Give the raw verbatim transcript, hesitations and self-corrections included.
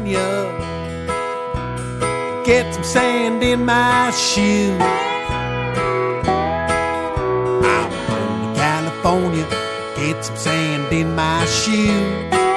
California. Get some sand in my shoes. I'm going to California. Get some sand in my shoes.